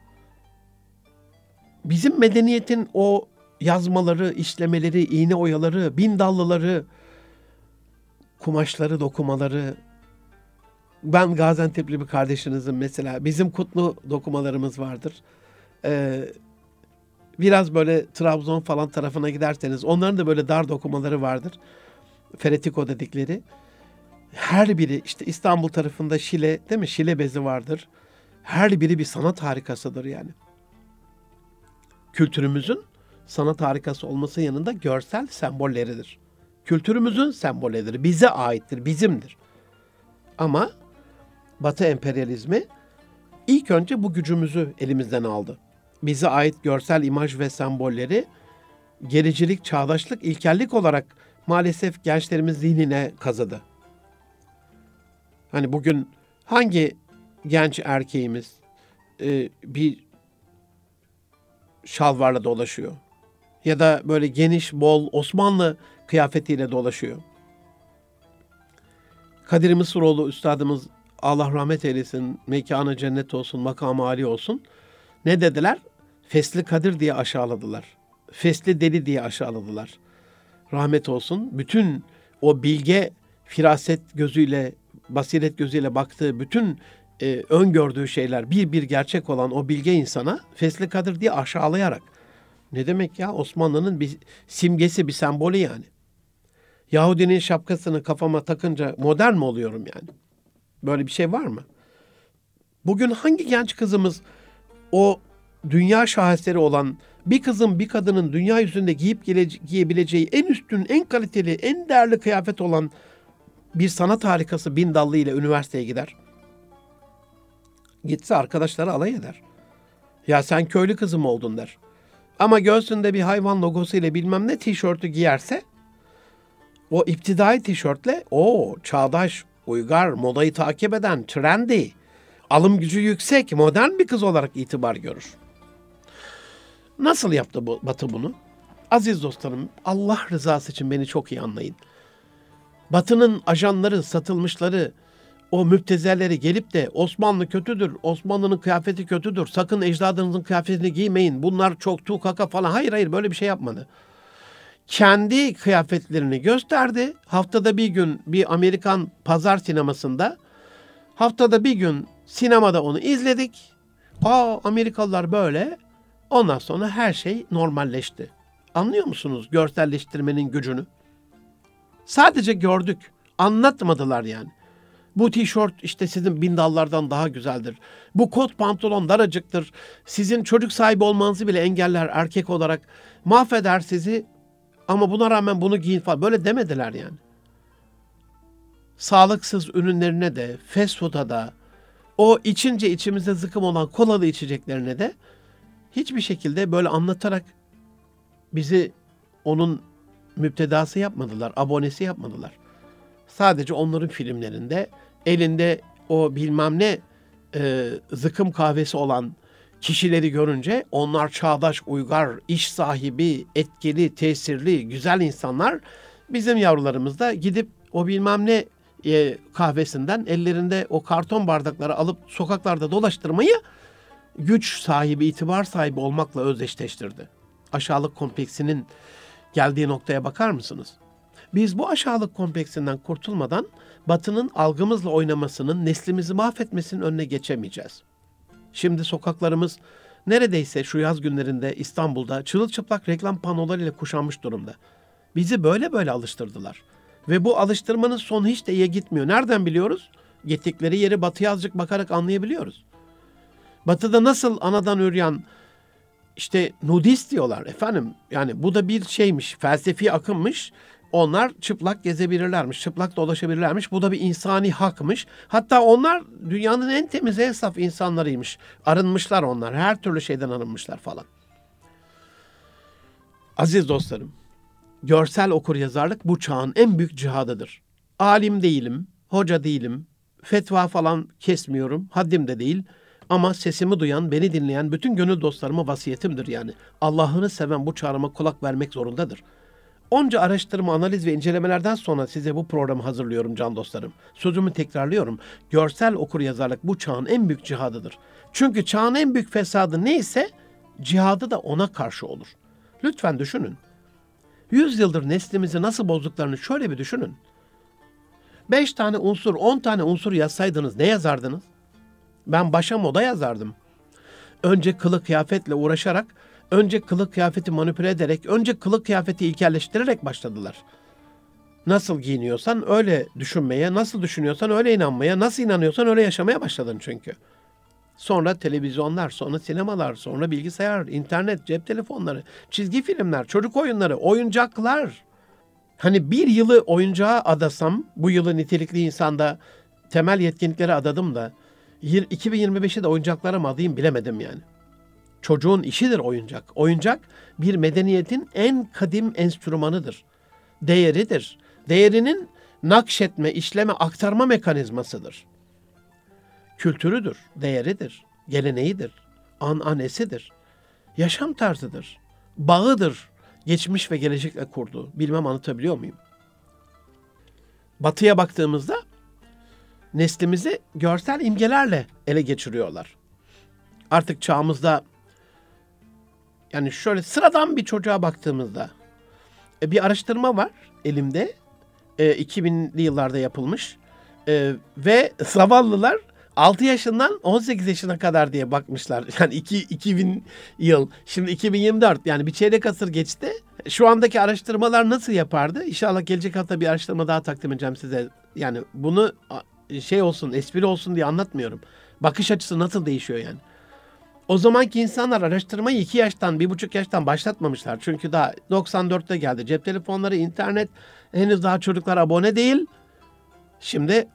bizim medeniyetin o yazmaları, işlemeleri, iğne oyaları, bin dallıları, kumaşları, dokumaları. Ben Gaziantep'li bir kardeşinizim mesela. Bizim kutlu dokumalarımız vardır. Biraz böyle Trabzon falan tarafına giderseniz onların da böyle dar dokumaları vardır. Feretiko dedikleri. Her biri işte İstanbul tarafında Şile, değil mi? Şile bezi vardır. Her biri bir sanat harikasıdır yani. Kültürümüzün sanat harikası olması yanında görsel sembolleridir. Kültürümüzün sembolleridir. Bize aittir, bizimdir. Ama Batı emperyalizmi ilk önce bu gücümüzü elimizden aldı. Bize ait görsel imaj ve sembolleri gericilik, çağdaşlık, ilkellik olarak maalesef gençlerimiz zihnine kazıdı. Hani bugün hangi genç erkeğimiz bir şalvarla dolaşıyor? Ya da böyle geniş, bol Osmanlı kıyafetiyle dolaşıyor. Kadir Mısıroğlu üstadımız, Allah rahmet eylesin, mekanı cennet olsun, makamı âli olsun. Ne dediler? Fesli Kadir diye aşağıladılar. Fesli deli diye aşağıladılar. Rahmet olsun. Bütün o bilge firaset gözüyle, basiret gözüyle baktığı, bütün öngördüğü şeyler bir bir gerçek olan o bilge insana Fesli Kadir diye aşağılayarak. Ne demek ya? Osmanlı'nın bir simgesi, bir sembolü yani. Yahudinin şapkasını kafama takınca modern mi oluyorum yani? Böyle bir şey var mı? Bugün hangi genç kızımız o dünya şaheseri olan bir kızın, bir kadının dünya yüzünde giyebileceği en üstün, en kaliteli, en değerli kıyafet olan bir sanat harikası bin dallı ile üniversiteye gider? Gitse arkadaşları alay eder. Ya sen köylü kızı mı oldun der. Ama göğsünde bir hayvan logosu ile bilmem ne tişörtü giyerse, o iptidai tişörtle o çağdaş, uygar, modayı takip eden, trendy, alım gücü yüksek, modern bir kız olarak itibar görür. Nasıl yaptı Batı bunu? Aziz dostlarım, Allah rızası için beni çok iyi anlayın. Batı'nın ajanları, satılmışları, o müptezelleri gelip de Osmanlı kötüdür, Osmanlı'nın kıyafeti kötüdür, sakın ecdadınızın kıyafetini giymeyin, bunlar çok tukaka falan. Hayır böyle bir şey yapmadı. Kendi kıyafetlerini gösterdi. Haftada bir gün bir Amerikan pazar sinemasında, haftada bir gün sinemada onu izledik. Amerikalılar böyle. Ondan sonra her şey normalleşti. Anlıyor musunuz görselleştirmenin gücünü? Sadece gördük. Anlatmadılar yani. Bu tişört işte sizin bindallardan daha güzeldir. Bu kot pantolon daracıktır. Sizin çocuk sahibi olmanızı bile engeller erkek olarak. Mahveder sizi ama buna rağmen bunu giyin falan. Böyle demediler yani. Sağlıksız ürünlerine de, fast food'a da, o içince içimize zıkkım olan kolalı içeceklerine de hiçbir şekilde böyle anlatarak bizi onun müptedası yapmadılar, abonesi yapmadılar. Sadece onların filmlerinde elinde o bilmem ne zıkkım kahvesi olan kişileri görünce onlar çağdaş, uygar, iş sahibi, etkili, tesirli, güzel insanlar. Bizim yavrularımız da gidip o bilmem ne kahvesinden ellerinde o karton bardakları alıp sokaklarda dolaştırmayı güç sahibi, itibar sahibi olmakla özdeşleştirdi. Aşağılık kompleksinin geldiği noktaya bakar mısınız? Biz bu aşağılık kompleksinden kurtulmadan Batı'nın algımızla oynamasının, neslimizi mahvetmesinin önüne geçemeyeceğiz. Şimdi sokaklarımız neredeyse şu yaz günlerinde İstanbul'da çırılçıplak reklam panolarıyla kuşanmış durumda. Bizi böyle alıştırdılar. Ve bu alıştırmanın sonu hiç de iyiye gitmiyor. Nereden biliyoruz? Gittikleri yeri Batı'ya azıcık bakarak anlayabiliyoruz. Batı'da nasıl anadan üryan işte nudist diyorlar efendim. Yani bu da bir şeymiş, felsefi akımmış. Onlar çıplak gezebilirlermiş, çıplak dolaşabilirlermiş. Bu da bir insani hakmış. Hatta onlar dünyanın en temiz, en saf insanlarıymış. Arınmışlar onlar, her türlü şeyden arınmışlar falan. Aziz dostlarım, görsel okuryazarlık bu çağın en büyük cihadıdır. Alim değilim, hoca değilim, fetva falan kesmiyorum, haddim de değil. Ama sesimi duyan, beni dinleyen bütün gönül dostlarıma vasiyetimdir yani. Allah'ını seven bu çağrıma kulak vermek zorundadır. Onca araştırma, analiz ve incelemelerden sonra size bu programı hazırlıyorum can dostlarım. Sözümü tekrarlıyorum. Görsel okuryazarlık bu çağın en büyük cihadıdır. Çünkü çağın en büyük fesadı neyse cihadı da ona karşı olur. Lütfen düşünün. 100 yıldır neslimizi nasıl bozduklarını şöyle bir düşünün. 5 tane unsur, 10 tane unsur yazsaydınız ne yazardınız? Ben başa moda yazardım. Önce kılık kıyafetle uğraşarak, önce kılık kıyafeti manipüle ederek, önce kılık kıyafeti ilkelleştirerek başladılar. Nasıl giyiniyorsan öyle düşünmeye, nasıl düşünüyorsan öyle inanmaya, nasıl inanıyorsan öyle yaşamaya başladın çünkü. Sonra televizyonlar, sonra sinemalar, sonra bilgisayar, internet, cep telefonları, çizgi filmler, çocuk oyunları, oyuncaklar. Hani bir yılı oyuncağa adasam, bu yılı nitelikli insanda temel yetkinliklere adadım da 2025'i de oyuncaklara mı adayım bilemedim yani. Çocuğun işidir oyuncak. Oyuncak bir medeniyetin en kadim enstrümanıdır. Değeridir. Değerinin nakşetme, işleme, aktarma mekanizmasıdır. Kültürüdür, değeridir, geleneğidir, ananesidir, yaşam tarzıdır, bağıdır, geçmiş ve gelecekle kurduğu. Bilmem anlatabiliyor muyum? Batıya baktığımızda neslimizi görsel imgelerle ele geçiriyorlar. Artık çağımızda yani şöyle sıradan bir çocuğa baktığımızda bir araştırma var elimde. 2000'li yıllarda yapılmış ve zavallılar 6 yaşından 18 yaşına kadar diye bakmışlar. Yani 2000 yıl. Şimdi 2024 yani bir çeyrek asır geçti. Şu andaki araştırmalar nasıl yapardı? İnşallah gelecek hafta bir araştırma daha takdim edeceğim size. Yani bunu şey olsun, espri olsun diye anlatmıyorum. Bakış açısı nasıl değişiyor yani. O zamanki insanlar araştırmayı 2 yaştan, 1,5 yaştan başlatmamışlar. Çünkü daha 94'te geldi. Cep telefonları, internet, henüz daha çocuklar abone değil. Şimdi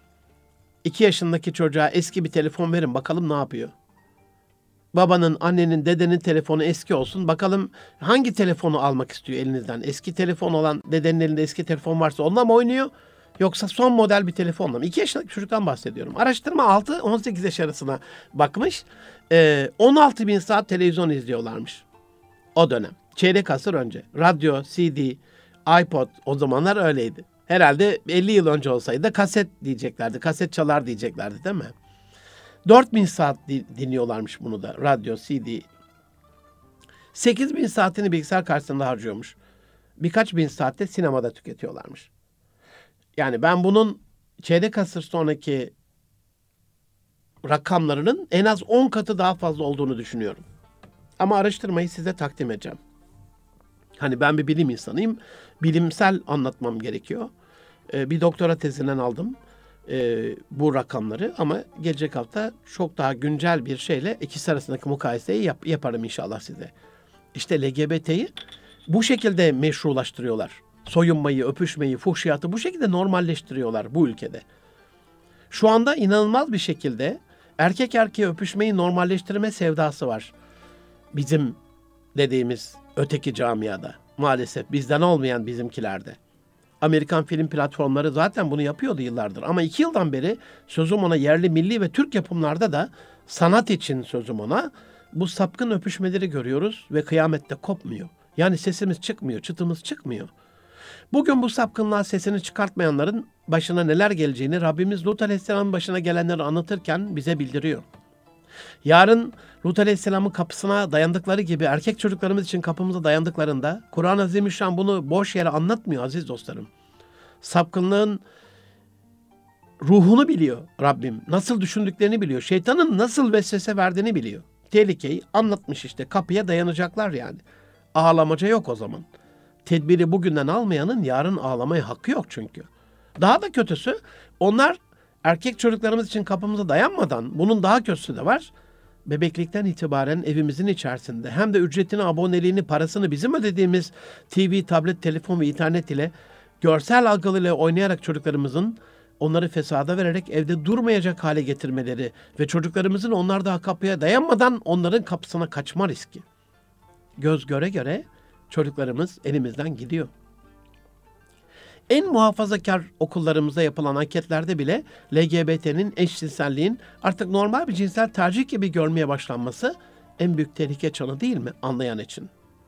2 yaşındaki çocuğa eski bir telefon verin bakalım ne yapıyor. Babanın, annenin, dedenin telefonu eski olsun. Bakalım hangi telefonu almak istiyor elinizden? Eski telefon olan dedenin elinde eski telefon varsa onunla mı oynuyor? Yoksa son model bir telefonla mı? 2 yaşındaki çocuktan bahsediyorum. Araştırma 6-18 yaş arasına bakmış. 16 bin saat televizyon izliyorlarmış. O dönem. Çeyrek asır önce. Radyo, CD, iPod o zamanlar öyleydi. Herhalde 50 yıl önce olsaydı da kaset diyeceklerdi. Kaset çalar diyeceklerdi değil mi? 4000 saat dinliyorlarmış bunu da. Radyo, CD. 8000 saatini bilgisayar karşısında harcıyormuş. Birkaç bin saatte sinemada tüketiyorlarmış. Yani ben bunun çeyrek asır sonraki rakamlarının en az 10 katı daha fazla olduğunu düşünüyorum. Ama araştırmayı size takdim edeceğim. Hani ben bir bilim insanıyım. Bilimsel anlatmam gerekiyor. Bir doktora tezinden aldım bu rakamları ama gelecek hafta çok daha güncel bir şeyle ikisi arasındaki mukayeseyi yaparım inşallah size. İşte LGBT'yi bu şekilde meşrulaştırıyorlar. Soyunmayı, öpüşmeyi, fuhşiyatı bu şekilde normalleştiriyorlar bu ülkede. Şu anda inanılmaz bir şekilde erkek erkeğe öpüşmeyi normalleştirme sevdası var. Bizim dediğimiz öteki camiada. Maalesef bizden olmayan bizimkilerde. Amerikan film platformları zaten bunu yapıyordu yıllardır. Ama 2 yıldan beri sözüm ona yerli, milli ve Türk yapımlarda da sanat için sözüm ona bu sapkın öpüşmeleri görüyoruz ve kıyamette kopmuyor. Yani sesimiz çıkmıyor, çıtımız çıkmıyor. Bugün bu sapkınlığa sesini çıkartmayanların başına neler geleceğini Rabbimiz Lut Aleyhisselam'ın başına gelenleri anlatırken bize bildiriyor. Yarın Lut Aleyhisselam'ın kapısına dayandıkları gibi erkek çocuklarımız için kapımıza dayandıklarında Kur'an-ı Azimüşşan bunu boş yere anlatmıyor aziz dostlarım. Sapkınlığın ruhunu biliyor Rabbim. Nasıl düşündüklerini biliyor. Şeytanın nasıl vesvese verdiğini biliyor. Tehlikeyi anlatmış işte. Kapıya dayanacaklar yani. Ağlamaca yok o zaman. Tedbiri bugünden almayanın yarın ağlamaya hakkı yok çünkü. Daha da kötüsü onlar erkek çocuklarımız için kapımıza dayanmadan bunun daha kötüsü de var. bebeklikten itibaren evimizin içerisinde hem de ücretini, aboneliğini, parasını bizim ödediğimiz TV, tablet, telefon ve internet ile görsel algıyla oynayarak çocuklarımızın onları fesada vererek evde durmayacak hale getirmeleri ve çocuklarımızın onlar daha kapıya dayanmadan onların kapısına kaçma riski. Göz göre göre çocuklarımız elimizden gidiyor. En muhafazakar okullarımızda yapılan anketlerde bile LGBT'nin, eşcinselliğin artık normal bir cinsel tercih gibi görmeye başlanması en büyük tehlike çanı değil mi anlayan için?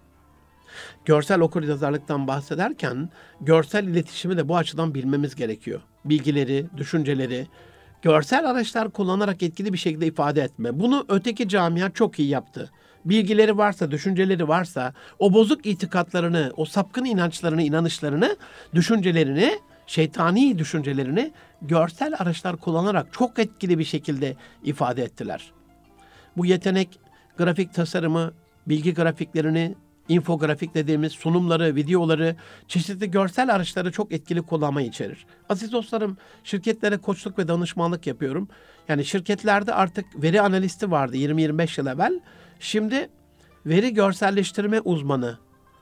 Görsel okuryazarlıktan bahsederken görsel iletişimi de bu açıdan bilmemiz gerekiyor. Bilgileri, düşünceleri, görsel araçlar kullanarak etkili bir şekilde ifade etme. Bunu öteki camia çok iyi yaptı. Bilgileri varsa, düşünceleri varsa, o bozuk itikatlarını, o sapkın inançlarını, inanışlarını, düşüncelerini, şeytani düşüncelerini görsel araçlar kullanarak çok etkili bir şekilde ifade ettiler. Bu yetenek, grafik tasarımı, bilgi grafiklerini, infografik dediğimiz sunumları, videoları, çeşitli görsel araçları çok etkili kullanmayı içerir. Aziz dostlarım, şirketlere koçluk ve danışmanlık yapıyorum. Yani şirketlerde artık veri analisti vardı 20-25 yıl evvel. Şimdi veri görselleştirme uzmanı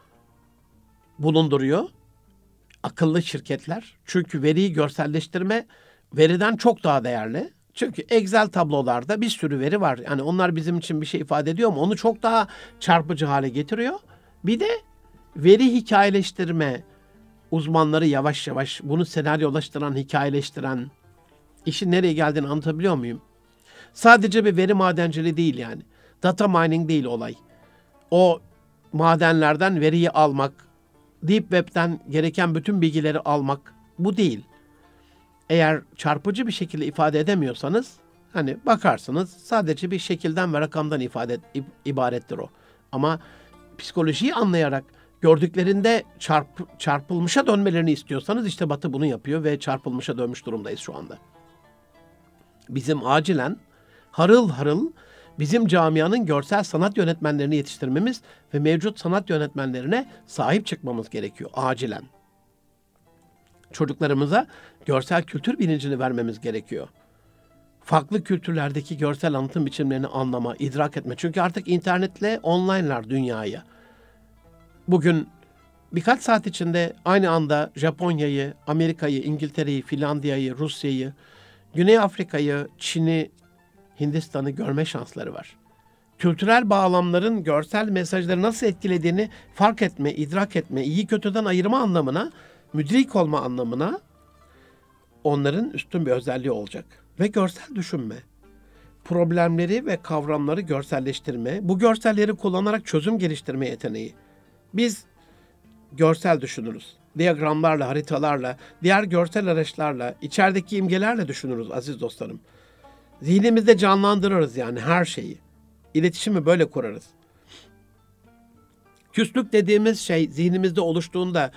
bulunduruyor akıllı şirketler. Çünkü veriyi görselleştirme veriden çok daha değerli. Çünkü Excel tablolarda bir sürü veri var. Yani onlar bizim için bir şey ifade ediyor mu? Onu çok daha çarpıcı hale getiriyor. Bir de veri hikayeleştirme uzmanları yavaş yavaş bunu senaryolaştıran, hikayeleştiren, işin nereye geldiğini anlatabiliyor muyum? Sadece bir veri madenciliği değil yani. Data mining değil olay. O madenlerden veriyi almak, Deep Web'den gereken bütün bilgileri almak bu değil. Eğer çarpıcı bir şekilde ifade edemiyorsanız hani bakarsınız sadece bir şekilden ve rakamdan ibarettir o. Ama psikolojiyi anlayarak gördüklerinde çarpılmışa dönmelerini istiyorsanız işte Batı bunu yapıyor ve çarpılmışa dönmüş durumdayız şu anda. Bizim acilen harıl harıl bizim camianın görsel sanat yönetmenlerini yetiştirmemiz ve mevcut sanat yönetmenlerine sahip çıkmamız gerekiyor acilen. Çocuklarımıza görsel kültür bilincini vermemiz gerekiyor. Farklı kültürlerdeki görsel anlatım biçimlerini anlama, idrak etme. Çünkü artık internetle online'lar dünyaya. Bugün birkaç saat içinde aynı anda Japonya'yı, Amerika'yı, İngiltere'yi, Finlandiya'yı, Rusya'yı, Güney Afrika'yı, Çin'i, Hindistan'ı görme şansları var. Kültürel bağlamların görsel mesajları nasıl etkilediğini fark etme, idrak etme, iyi kötüden ayırma anlamına, müdrik olma anlamına onların üstün bir özelliği olacak. Ve görsel düşünme, problemleri ve kavramları görselleştirme, bu görselleri kullanarak çözüm geliştirme yeteneği. Biz görsel düşünürüz. Diyagramlarla, haritalarla, diğer görsel araçlarla, içerideki imgelerle düşünürüz aziz dostlarım. Zihnimizde canlandırırız yani her şeyi. İletişimi böyle kurarız. Küslük dediğimiz şey zihnimizde oluştuğunda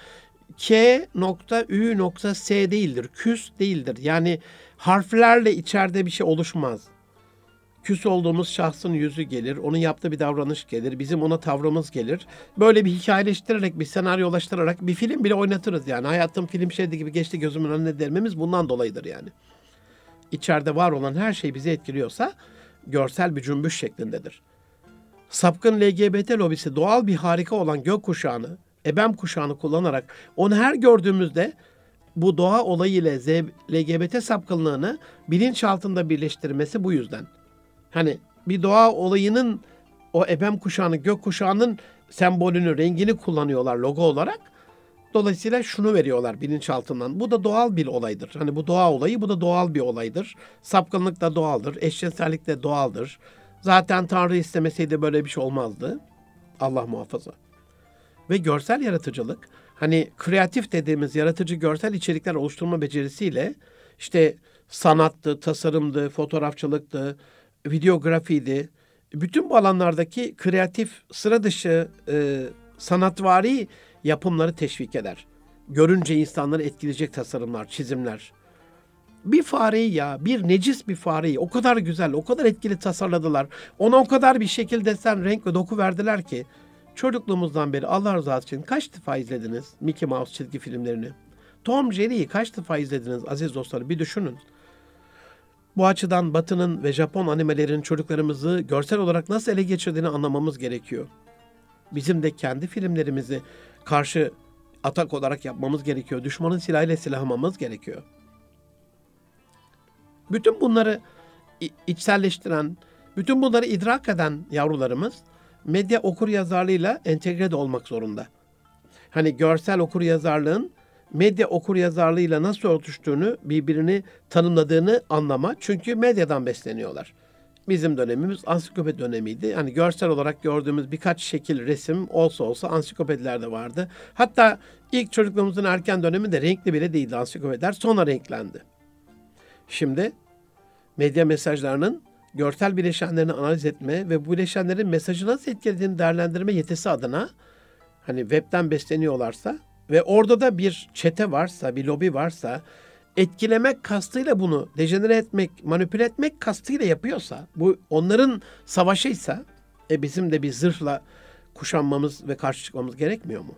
K.Ü.S değildir. Küs değildir. Yani harflerle içeride bir şey oluşmaz. Küs olduğumuz şahsın yüzü gelir, onun yaptığı bir davranış gelir, bizim ona tavrımız gelir. Böyle bir hikayeleştirerek, bir senaryolaştırarak bir film bile oynatırız yani. Hayatım film şeridi gibi geçti gözümün önüne dermemiz bundan dolayıdır yani. İçeride var olan her şey bizi etkiliyorsa görsel bir cümbüş şeklindedir. Sapkın LGBT lobisi doğal bir harika olan gökkuşağını, ebem kuşağını kullanarak onu her gördüğümüzde bu doğa olayı ile LGBT sapkınlığını bilinçaltında birleştirmesi bu yüzden. Hani bir doğa olayının o ebem kuşağının, gökkuşağının sembolünü, rengini kullanıyorlar logo olarak. Dolayısıyla şunu veriyorlar bilinçaltından. Bu da doğal bir olaydır. Hani bu doğa olayı, bu da doğal bir olaydır. Sapkınlık da doğaldır, eşcinsellik de doğaldır. Zaten Tanrı istemeseydi böyle bir şey olmazdı. Allah muhafaza. Ve görsel yaratıcılık, hani kreatif dediğimiz yaratıcı görsel içerikler oluşturma becerisiyle işte sanattı, tasarımdı, fotoğrafçılıktı, videografiydi. Bütün bu alanlardaki kreatif, sıra dışı, sanatvari yapımları teşvik eder. Görünce insanları etkileyecek tasarımlar, çizimler. Bir fareyi bir necis bir fareyi o kadar güzel, o kadar etkili tasarladılar. Ona o kadar bir şekil, desen, renk ve doku verdiler ki çocukluğumuzdan beri Allah rızası için kaç defa izlediniz Mickey Mouse çizgi filmlerini? Tom Jerry'yi kaç defa izlediniz aziz dostlar bir düşünün. Bu açıdan Batı'nın ve Japon animelerin çocuklarımızı görsel olarak nasıl ele geçirdiğini anlamamız gerekiyor. Bizim de kendi filmlerimizi karşı atak olarak yapmamız gerekiyor. Düşmanın silahıyla silahlamamız gerekiyor. Bütün bunları içselleştiren, bütün bunları idrak eden yavrularımız medya okuryazarlığıyla entegre de olmak zorunda. Hani görsel okuryazarlığın medya okuryazarlığıyla nasıl örtüştüğünü, birbirini tanımladığını anlama. Çünkü medyadan besleniyorlar. Bizim dönemimiz ansiklopedi dönemiydi. Hani görsel olarak gördüğümüz birkaç şekil resim olsa ansiklopedilerde vardı. Hatta ilk çocukluğumuzun erken döneminde renkli bile değildi ansiklopediler. Sonra renklendi. Şimdi medya mesajlarının görsel bileşenlerini analiz etme ve bu bileşenlerin mesajı nasıl etkilediğini değerlendirme yetisi adına hani webten besleniyorlarsa ve orada da bir çete varsa, bir lobi varsa, etkilemek kastıyla bunu dejenere etmek, manipüle etmek kastıyla yapıyorsa, bu onların savaşıysa, bizim de bir zırhla kuşanmamız ve karşı çıkmamız gerekmiyor mu?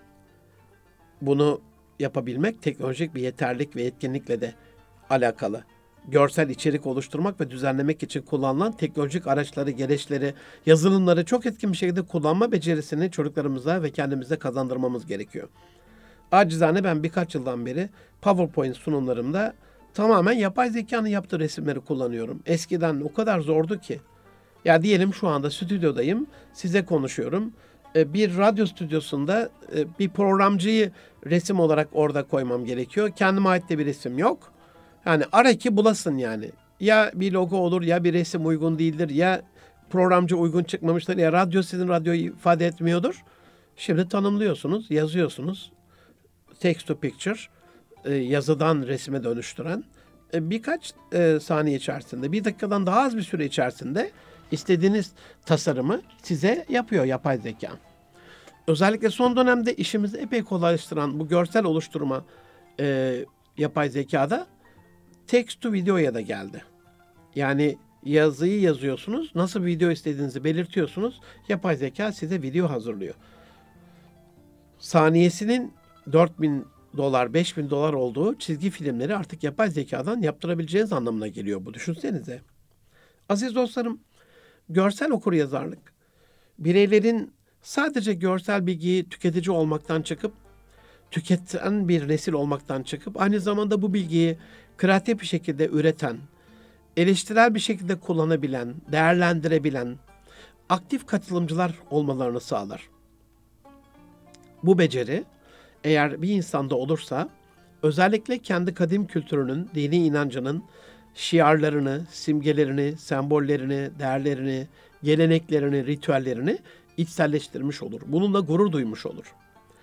Bunu yapabilmek teknolojik bir yeterlilik ve yetkinlikle de alakalı. Görsel içerik oluşturmak ve düzenlemek için kullanılan teknolojik araçları, gereçleri, yazılımları çok etkin bir şekilde kullanma becerisini çocuklarımıza ve kendimize kazandırmamız gerekiyor. Acizane ben birkaç yıldan beri PowerPoint sunumlarımda tamamen yapay zekanın yaptığı resimleri kullanıyorum. Eskiden o kadar zordu ki. Ya diyelim şu anda stüdyodayım, size konuşuyorum. Bir radyo stüdyosunda bir programcıyı resim olarak orada koymam gerekiyor. Kendime ait de bir resim yok. Yani ara ki bulasın yani. Ya bir logo olur, ya bir resim uygun değildir, ya programcı uygun çıkmamıştır, ya radyo sizin radyoyu ifade etmiyordur. Şimdi tanımlıyorsunuz, yazıyorsunuz. Text to picture, yazıdan resme dönüştüren birkaç saniye içerisinde, bir dakikadan daha az bir süre içerisinde istediğiniz tasarımı size yapıyor yapay zeka. Özellikle son dönemde işimizi epey kolaylaştıran bu görsel oluşturma yapay zekada text to videoya da geldi. Yani yazıyı yazıyorsunuz, nasıl bir video istediğinizi belirtiyorsunuz, yapay zeka size video hazırlıyor. Saniyesinin $4.000, $5.000 olduğu çizgi filmleri artık yapay zekadan yaptırabileceğiniz anlamına geliyor bu. Düşünsenize. Aziz dostlarım, görsel okuryazarlık, bireylerin sadece görsel bilgiyi tüketici olmaktan çıkıp, tüketen bir nesil olmaktan çıkıp, aynı zamanda bu bilgiyi kreatif bir şekilde üreten, eleştirel bir şekilde kullanabilen, değerlendirebilen, aktif katılımcılar olmalarını sağlar. Bu beceri, eğer bir insanda olursa, özellikle kendi kadim kültürünün, dini inancının şiarlarını, simgelerini, sembollerini, değerlerini, geleneklerini, ritüellerini içselleştirmiş olur. Bununla gurur duymuş olur.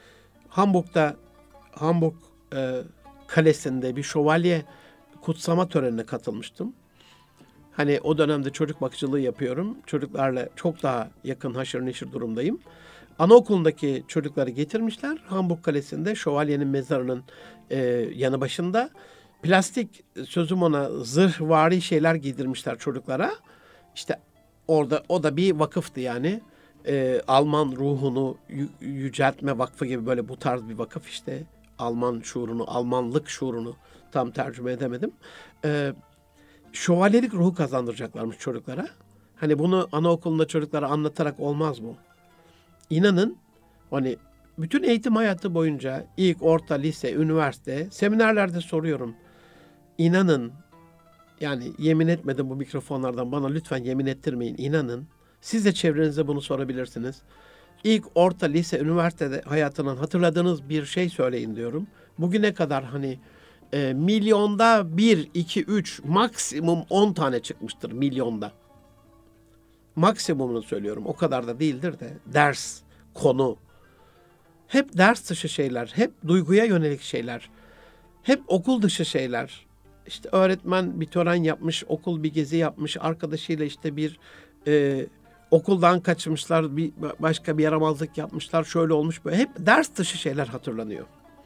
Hamburg Kalesi'nde bir şövalye kutsama törenine katılmıştım. Hani o dönemde çocuk bakıcılığı yapıyorum. Çocuklarla çok daha yakın haşır neşir durumdayım. Anaokulundaki çocukları getirmişler. Hamburg Kalesi'nde şövalyenin mezarının yanı başında plastik, sözüm ona zırhvari şeyler giydirmişler çocuklara. İşte orada o da bir vakıftı yani. Alman ruhunu yüceltme vakfı gibi böyle bu tarz bir vakıf işte. Alman şuurunu, Almanlık şuurunu tam tercüme edemedim. Şövalyelik ruhu kazandıracaklarmış çocuklara. Hani bunu anaokulunda çocuklara anlatarak olmaz bu. İnanın hani bütün eğitim hayatı boyunca ilk, orta, lise, üniversite, seminerlerde soruyorum. İnanın yani yemin etmedim bu mikrofonlardan bana lütfen yemin ettirmeyin. İnanın siz de çevrenize bunu sorabilirsiniz. İlk, orta, lise, üniversitede hayatının hatırladığınız bir şey söyleyin diyorum. Bugüne kadar hani milyonda 1, 2, 3 maksimum 10 tane çıkmıştır milyonda. Maksimumunu söylüyorum. O kadar da değildir de. Ders, konu. Hep ders dışı şeyler. Hep duyguya yönelik şeyler. Hep okul dışı şeyler. İşte öğretmen bir tören yapmış, okul bir gezi yapmış, arkadaşıyla işte bir okuldan kaçmışlar, bir başka bir yaramazlık yapmışlar, şöyle olmuş böyle. Hep ders dışı şeyler hatırlanıyor.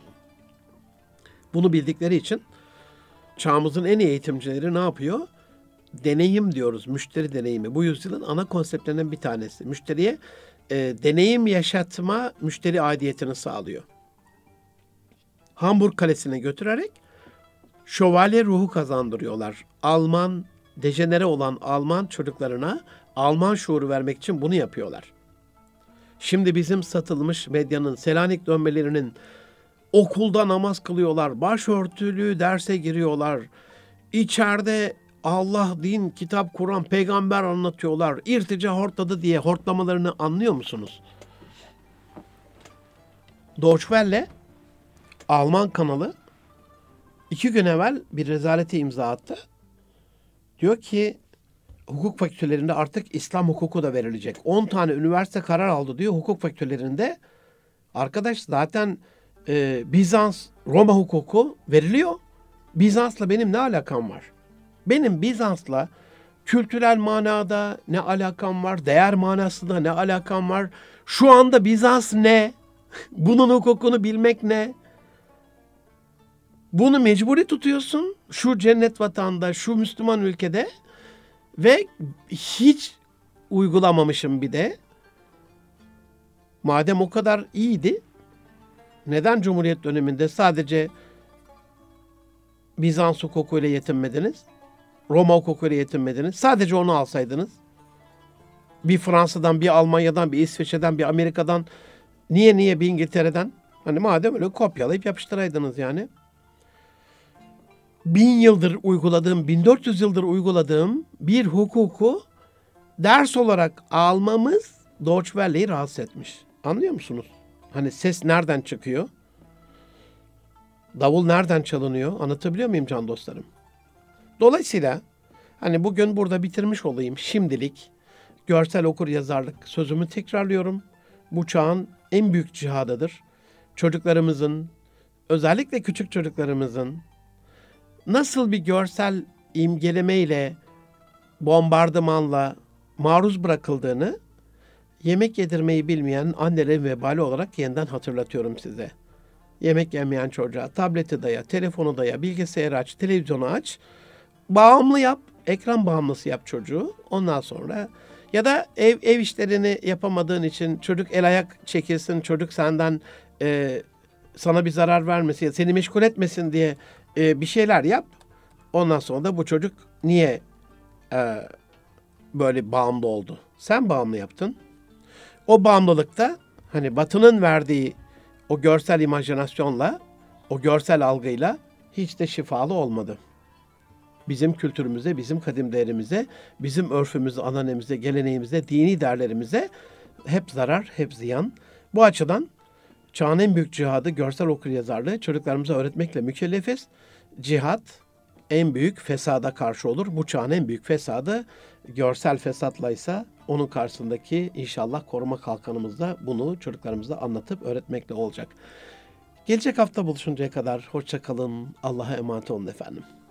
Bunu bildikleri için çağımızın en iyi eğitimcileri ne yapıyor? Deneyim diyoruz, müşteri deneyimi. Bu yüzyılın ana konseptlerinden bir tanesi. Müşteriye deneyim yaşatma, müşteri aidiyetini sağlıyor. Hamburg Kalesi'ne götürerek şövalye ruhu kazandırıyorlar. Alman, dejenere olan Alman çocuklarına Alman şuuru vermek için bunu yapıyorlar. Şimdi bizim satılmış medyanın, Selanik dönmelerinin okulda namaz kılıyorlar, başörtülü derse giriyorlar. İçeride Allah, din, kitap, Kur'an, peygamber anlatıyorlar. İrtica hortladı diye hortlamalarını anlıyor musunuz? Deutsche Welle, Alman kanalı 2 gün evvel bir rezalete imza attı. Diyor ki hukuk fakültelerinde artık İslam hukuku da verilecek. 10 tane üniversite karar aldı diyor hukuk fakültelerinde. Arkadaş zaten Bizans, Roma hukuku veriliyor. Bizans'la benim ne alakam var? Benim Bizans'la kültürel manada ne alakam var? Değer manasında ne alakam var? Şu anda Bizans ne? Bunun hukukunu bilmek ne? Bunu mecburi tutuyorsun şu cennet vatanda, şu Müslüman ülkede ve hiç uygulamamışım bir de. Madem o kadar iyiydi, neden Cumhuriyet döneminde sadece Bizans hukukuyla yetinmediniz? Roma hukukuyla yetinmediniz. Sadece onu alsaydınız. Bir Fransa'dan, bir Almanya'dan, bir İsviçre'den, bir Amerika'dan, niye bir İngiltere'den? Hani madem öyle kopyalayıp yapıştıraydınız yani. 1000 yıldır uyguladığım, 1400 yıldır uyguladığım bir hukuku ders olarak almamız Deutsche Welle'yi rahatsız etmiş. Anlıyor musunuz? Hani ses nereden çıkıyor? Davul nereden çalınıyor? Anlatabiliyor muyum can dostlarım? Dolayısıyla hani bugün burada bitirmiş olayım şimdilik. Görsel okur yazarlık sözümü tekrarlıyorum. Bu çağın en büyük cihadıdır. Çocuklarımızın, özellikle küçük çocuklarımızın nasıl bir görsel imgelemeyle, bombardımanla maruz bırakıldığını yemek yedirmeyi bilmeyen annelerin vebali olarak yeniden hatırlatıyorum size. Yemek yemeyen çocuğa tableti daya, telefonu daya, bilgisayarı aç, televizyonu aç. Bağımlı yap, ekran bağımlısı yap çocuğu. Ondan sonra ya da ev işlerini yapamadığın için çocuk el ayak çekilsin, çocuk senden sana bir zarar vermesin, seni meşgul etmesin diye bir şeyler yap. Ondan sonra da bu çocuk niye böyle bağımlı oldu? Sen bağımlı yaptın. O bağımlılıkta hani Batı'nın verdiği o görsel imajinasyonla, o görsel algıyla hiç de şifalı olmadı. Bizim kültürümüze, bizim kadim değerimize, bizim örfümüze, ananemize, geleneğimize, dini değerlerimize hep zarar, hep ziyan. Bu açıdan çağın en büyük cihadı görsel okuryazarlığı çocuklarımıza öğretmekle mükellefiz. Cihat en büyük fesada karşı olur. Bu çağın en büyük fesadı görsel fesatlaysa onun karşısındaki inşallah koruma kalkanımızda bunu çocuklarımıza anlatıp öğretmekle olacak. Gelecek hafta buluşuncaya kadar hoşça kalın. Allah'a emanet olun efendim.